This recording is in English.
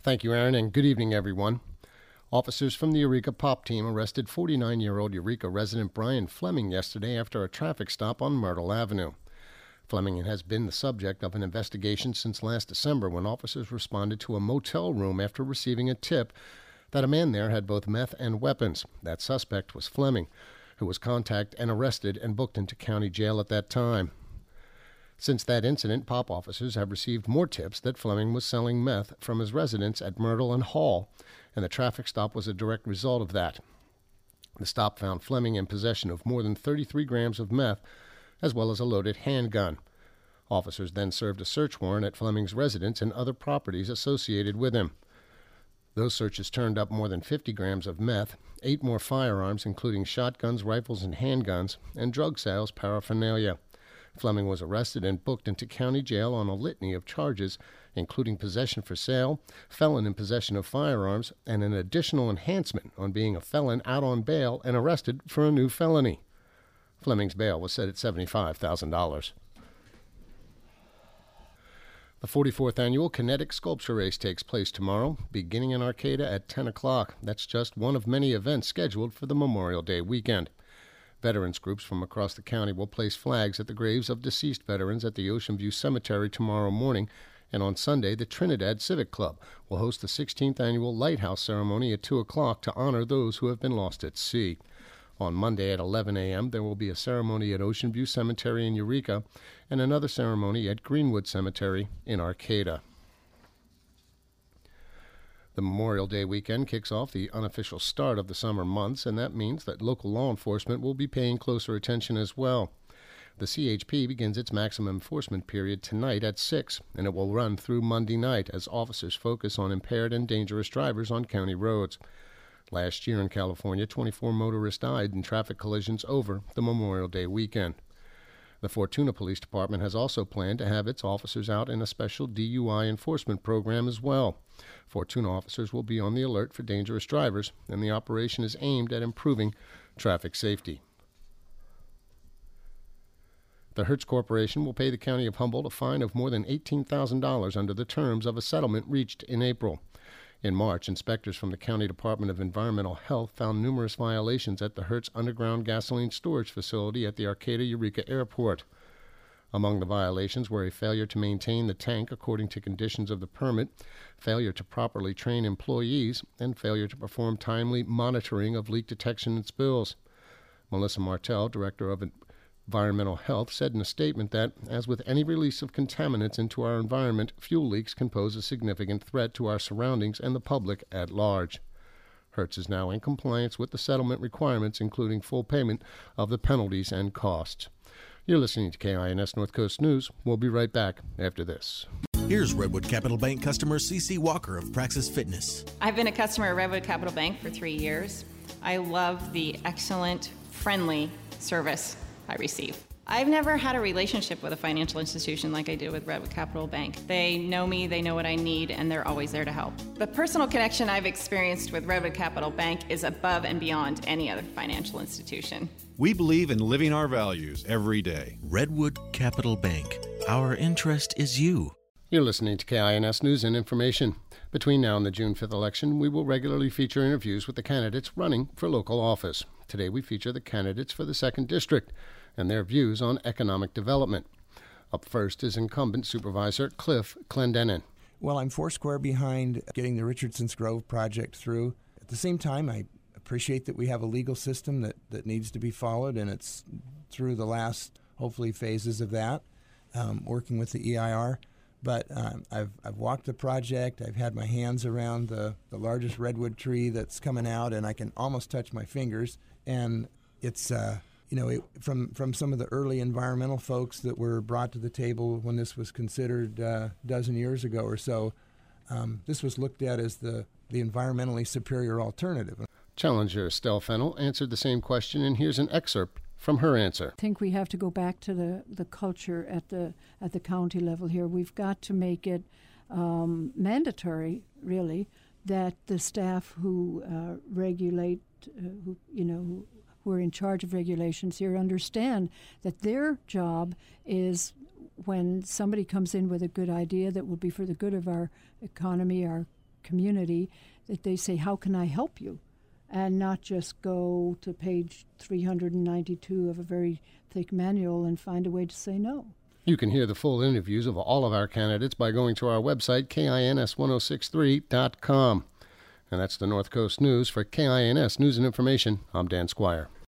Thank you, Aaron, and good evening, everyone. Officers from the Eureka Pop Team arrested 49-year-old Eureka resident Brian Fleming yesterday after a traffic stop on Myrtle Avenue. Fleming has been the subject of an investigation since last December when officers responded to a motel room after receiving a tip that a man there had both meth and weapons. That suspect was Fleming, who was contacted and arrested and booked into county jail at that time. Since that incident, Pop officers have received more tips that Fleming was selling meth from his residence at Myrtle and Hall, and the traffic stop was a direct result of that. The stop found Fleming in possession of more than 33 grams of meth, as well as a loaded handgun. Officers then served a search warrant at Fleming's residence and other properties associated with him. Those searches turned up more than 50 grams of meth, 8 more firearms, including shotguns, rifles, and handguns, and drug sales paraphernalia. Fleming was arrested and booked into county jail on a litany of charges, including possession for sale, felon in possession of firearms, and an additional enhancement on being a felon out on bail and arrested for a new felony. Fleming's bail was set at $75,000. The 44th Annual Kinetic Sculpture Race takes place tomorrow, beginning in Arcata at 10 o'clock. That's just one of many events scheduled for the Memorial Day weekend. Veterans groups from across the county will place flags at the graves of deceased veterans at the Ocean View Cemetery tomorrow morning, and on Sunday, the Trinidad Civic Club will host the 16th Annual Lighthouse Ceremony at 2 o'clock to honor those who have been lost at sea. On Monday at 11 a.m., there will be a ceremony at Ocean View Cemetery in Eureka and another ceremony at Greenwood Cemetery in Arcata. The Memorial Day weekend kicks off the unofficial start of the summer months, and that means that local law enforcement will be paying closer attention as well. The CHP begins its maximum enforcement period tonight at 6, and it will run through Monday night as officers focus on impaired and dangerous drivers on county roads. Last year in California, 24 motorists died in traffic collisions over the Memorial Day weekend. The Fortuna Police Department has also planned to have its officers out in a special DUI enforcement program as well. Fortuna officers will be on the alert for dangerous drivers, and the operation is aimed at improving traffic safety. The Hertz Corporation will pay the County of Humboldt a fine of more than $18,000 under the terms of a settlement reached in April. In March, inspectors from the County Department of Environmental Health found numerous violations at the Hertz underground gasoline storage facility at the Arcata-Eureka Airport. Among the violations were a failure to maintain the tank according to conditions of the permit, failure to properly train employees, and failure to perform timely monitoring of leak detection and spills. Melissa Martell, Director of Environmental Health, said in a statement that, as with any release of contaminants into our environment, fuel leaks can pose a significant threat to our surroundings and the public at large. Hertz is now in compliance with the settlement requirements, including full payment of the penalties and costs. You're listening to KINS North Coast News. We'll be right back after this. Here's Redwood Capital Bank customer CC Walker of Praxis Fitness. I've been a customer of Redwood Capital Bank for 3 years. I love the excellent, friendly service I receive. I've never had a relationship with a financial institution like I do with Redwood Capital Bank. They know me, they know what I need, and they're always there to help. The personal connection I've experienced with Redwood Capital Bank is above and beyond any other financial institution. We believe in living our values every day. Redwood Capital Bank. Our interest is you. You're listening to KINS News and Information. Between now and the June 5th election, we will regularly feature interviews with the candidates running for local office. Today we feature the candidates for the 2nd District and their views on economic development. Up first is incumbent Supervisor Cliff Clendenin. Well, I'm foursquare behind getting the Richardson's Grove project through. At the same time, I appreciate that we have a legal system that needs to be followed, and it's through the last, hopefully, phases of that, working with the EIR. But I've walked the project. I've had my hands around the largest redwood tree that's coming out, and I can almost touch my fingers. And it's from some of the early environmental folks that were brought to the table when this was considered a dozen years ago or so, this was looked at as the environmentally superior alternative. Challenger Estelle Fennell answered the same question, and here's an excerpt from her answer. I think we have to go back to the culture at the county level here. We've got to make it mandatory, really, that the staff who regulate, who are in charge of regulations here understand that their job is, when somebody comes in with a good idea that will be for the good of our economy, our community, that they say, how can I help you? And not just go to page 392 of a very thick manual and find a way to say no. You can hear the full interviews of all of our candidates by going to our website, KINS1063.com. And that's the North Coast News. For KINS News and Information, I'm Dan Squire.